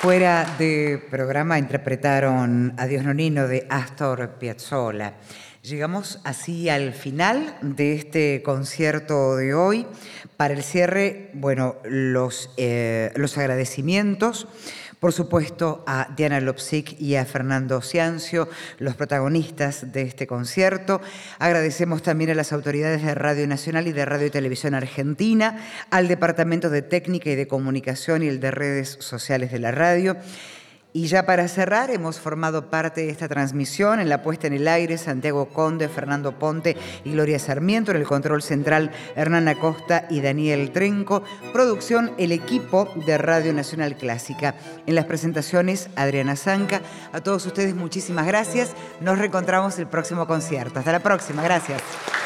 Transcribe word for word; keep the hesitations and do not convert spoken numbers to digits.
Fuera de programa interpretaron Adiós Nonino de Astor Piazzolla. Llegamos así al final de este concierto de hoy. Para el cierre, bueno, los, eh, los agradecimientos, por supuesto, a Diana Lopsic y a Fernando Ciancio, los protagonistas de este concierto. Agradecemos también a las autoridades de Radio Nacional y de Radio y Televisión Argentina, al Departamento de Técnica y de Comunicación y el de Redes Sociales de la radio. Y ya para cerrar, hemos formado parte de esta transmisión en la puesta en el aire Santiago Conde, Fernando Ponte y Gloria Sarmiento, en el control central Hernán Acosta y Daniel Trenco, producción el equipo de Radio Nacional Clásica. En las presentaciones, Adriana Zanca. A todos ustedes muchísimas gracias. Nos reencontramos el próximo concierto. Hasta la próxima. Gracias.